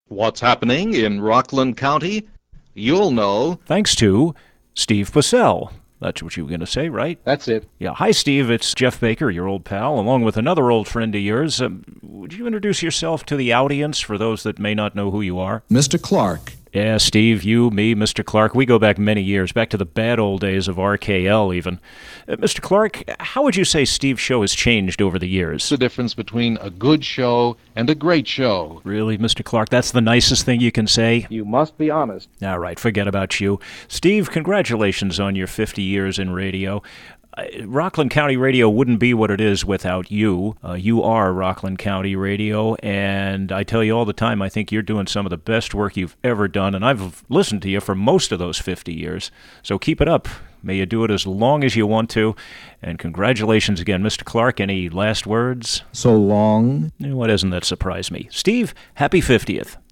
What's happening in Rockland County? You'll know. Thanks to Steve Bussell. That's what you were going to say, right? That's it. Yeah. Hi, Steve. It's Jeff Baker, your old pal, along with another old friend of yours. Would you introduce yourself to the audience for those that may not know who you are? Mr. Clark. Yeah, Steve, you, me, Mr. Clark, we go back many years, back to the bad old days of RKL even. Mr. Clark, how would you say Steve's show has changed over the years? The difference between a good show and a great show. Really, Mr. Clark? That's the nicest thing you can say? You must be honest. All right, forget about you. Steve, congratulations on your 50 years in radio. Rockland County Radio wouldn't be what it is without you. You are Rockland County Radio, and I tell you all the time, I think you're doing some of the best work you've ever done, and I've listened to you for most of those 50 years. So keep it up. May you do it as long as you want to, and congratulations again. Mr. Clark, any last words? So long. Why doesn't that surprise me? Steve, happy 50th.